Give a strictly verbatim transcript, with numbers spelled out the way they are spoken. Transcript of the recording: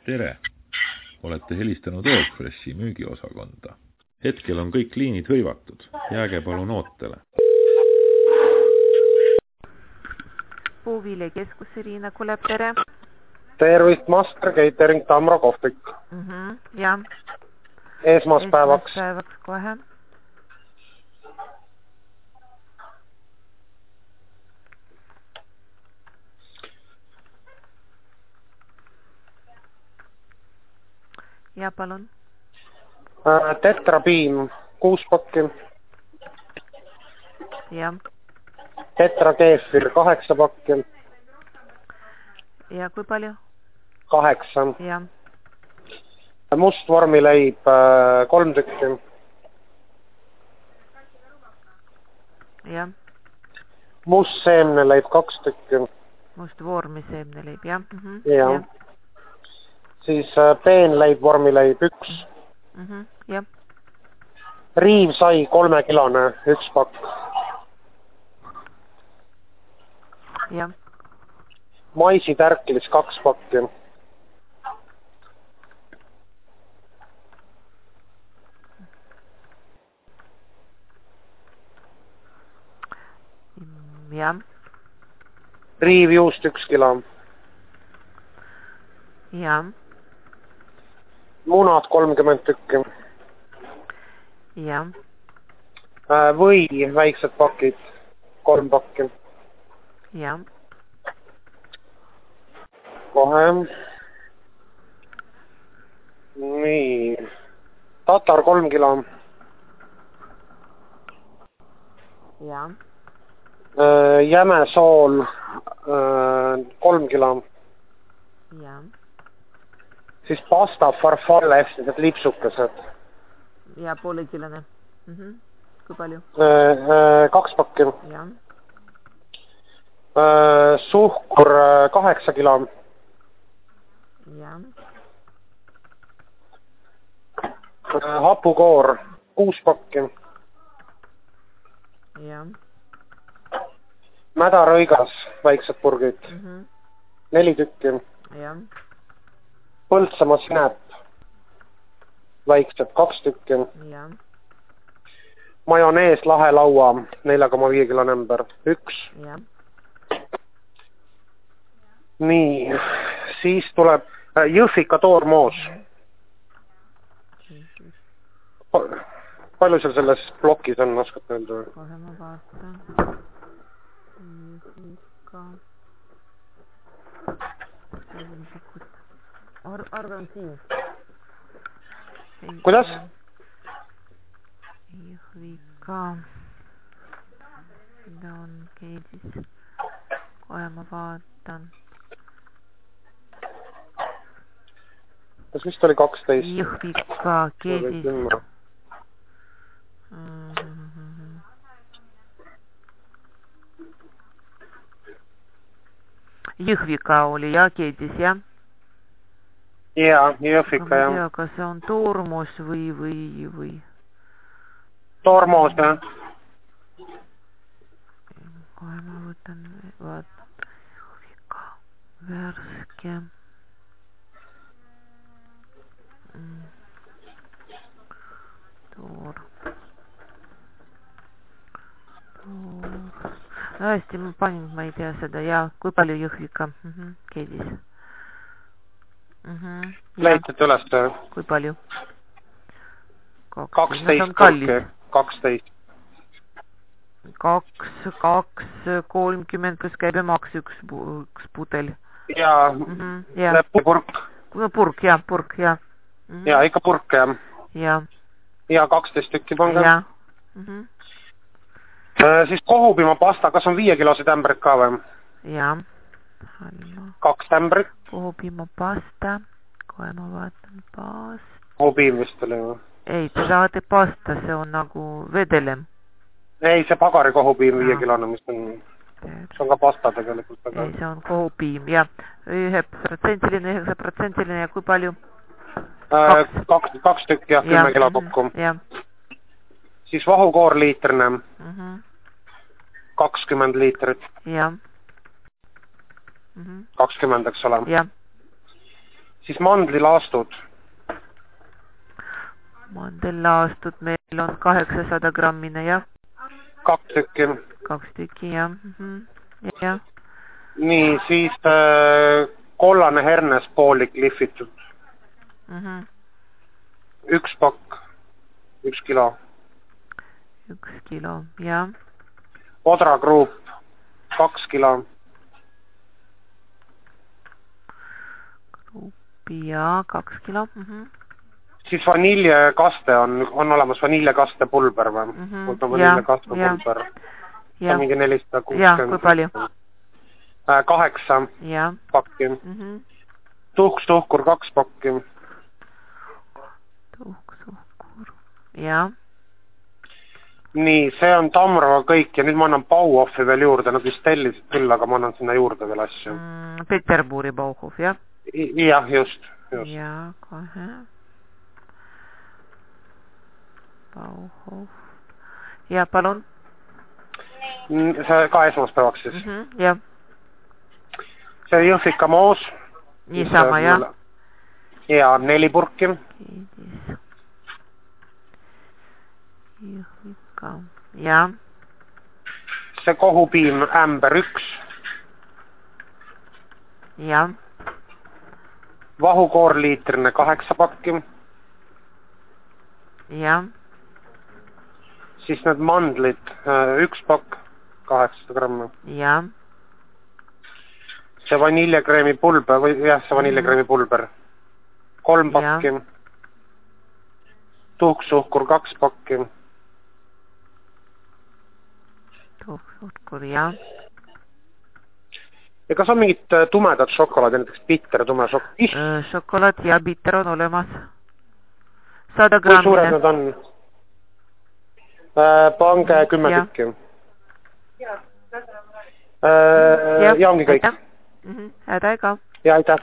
Tere! Olete helistanud Oakfreshi müügiosakonda. Hetkel on kõik liinid hõivatud. Jääge palun ootele. Puuvile keskus Irina Kuleb, tere! Tervist, Master Catering Tamro Kohvik. Mm -hmm, ja. Esmaspäevaks. Esmaspäevaks kohe. Ja palun. Tetrapiim, kuus pakki. Ja. Tetra keefir, kaheksa pakki. Ja kui palju? Kaheksa. Ja. Must vormileib, kolm tükki. Ja. Must seemneleib, kaks tükki. Must vormi seemneleib, jah. Mm -hmm. Ja. Ja. Siis peenleib, vormileib, üks. Mm -hmm. Ja. Riivsai, kolmekilone, üks pakk. Ja. Maisitärklis, kaks pakki. Ja. Riivjuust, üks kilo. Ja. Munad, kolmkümmend tükki. Ja. Või väiksed pakid, kolm pakki. Ja. Kohe. Nii. Tatar, kolm kilo. Ja. Jämesool, kolm kilo. Ja. Siis pasta farfalle, need lipsukesed. Ja poolekilone. Mm -hmm. Kui palju? Kaks pakki. Ja. Suhkur, kaheksa kilo. Ja. Hapukoor, kuus pakki. Ja. Mädarõigas, väiksed purgid. Mm -hmm. Neli tükki. Ja. Põltsamaa sinep, väiksed, kaks tükki. Ja. Majonees lahe laua, nelja koma viis kilo nämber, üks. Ja. Nii, siis tuleb Jõhvika toormoos. Palju seal selles plokis on, oskad öelda? Kohe ma vaatan. Jõhvika. Ar arve on siin. Kuidas? Jõhvika. Mida on keedis? Kohe ma vaatan. Kas vist oli kaksteist? Jõhvika keedis. Jõhvika oli ja keedis, jah? Jaa, Jõhvika, jah. Ma ei tea, kas see on toormoos või, või, või? Toormoos, jah. Kohe ma võtan, vaatan. Jõhvika, värske. Toor. Toor. Hästi, ma panin, ma ei tea seda, ja kui palju Jõhvika mm -hmm. keedis? Mm -hmm. Leitate üles? Kui palju? kaksteist purki, kaksteist. Kaks, kaks, kolmkümmend, pluss käibemaks, üks, üks pudel. Jaa, mm -hmm. ja. Lepipurk. Purk, jah, purk, jah. Mm -hmm. Jaa, ikka purk, jah. Ja. Ja kaksteist tükki pange. Ja. Mm -hmm. Äh, siis kohupiima pasta, kas on viiekilosid ämbrid ka või? Ja. Kaks ämbrit. Kohupiima pasta. Kohe ma vaatan pasta. Kohupiim vist oli või? Ei, te tahate pasta, see on nagu vedelem. Ei, see pagari kohupiim viiekilone, mis on, see on ka pasta tegelikult. Aga... Ei, see on kohupiim, jah. ühe protsendiline, üheksa protsendiline ja kui palju? Kaks, kaks, kaks tükki, jah, kümme kilo kokku. Ja. Siis vahukoor liitrine. Mm -hmm. kakskümmend liitrit. Jah. Mm -hmm. kakskümmend, eks ole. Jah. siis mandlilaastud. Mandlilaastud meil on kaheksasada grammine, jah? Kaks tükki. Kaks tükki, jah. Mm-hmm. Ja. Nii, siis äh, kollane hernes poolik lihvitud. Mm-hmm. Üks pakk, üks kilo. Üks kilo, jah. Odrakruup, kaks kilo. Kruupi, jah, kaks kilo. Mm-hmm. Siis vaniljekaste on, on olemas vaniljekaste pulber või? Mm-hmm. Võtame vaniljekaste ja, pulber. Ja. See on mingi nelisada Ja, kuuskümmend. kui palju? Äh, kaheksa ja. pakki. Mm-hmm. Tuhk-suhkur kaks pakki. Tuhk-suhkur, jah. Nii, see on Tamroga kõik ja nüüd ma annan Bauhofi veel juurde, nad vist tellisid küll, aga ma annan sinna juurde veel asju. Mm, Peterburi Bauhof, jah? I jah, just, just. Ja, kohe. Bauhof. Ja, palun? See ka esmaspäevaks siis. Mm-hmm, jah. See Jõhvika moos. Niisama, jah? Ja, neli purki. Jõhvika, jah. See kohupiim ämber üks. Jah. Vahukoorliitrine kaheksa pakki. Jah. Siis need mandlid, üks pakk, kaheksasada grammi. Jah. See vaniljekreemi pulber, või jah, see vaniljekreemi pulber. Kolm pakki. Tuhk-suhkur kaks pakki. Tuhk-suhkur, jah. Ja kas on mingit tumedat šokolaadi, näiteks bitter tume šokolaad? Šokolaad ja bitter on olemas. Sada grammine. Kui suured nad on? Pange kümme tükki. Ja ongi kõik. Häda ega. Ja aitäh.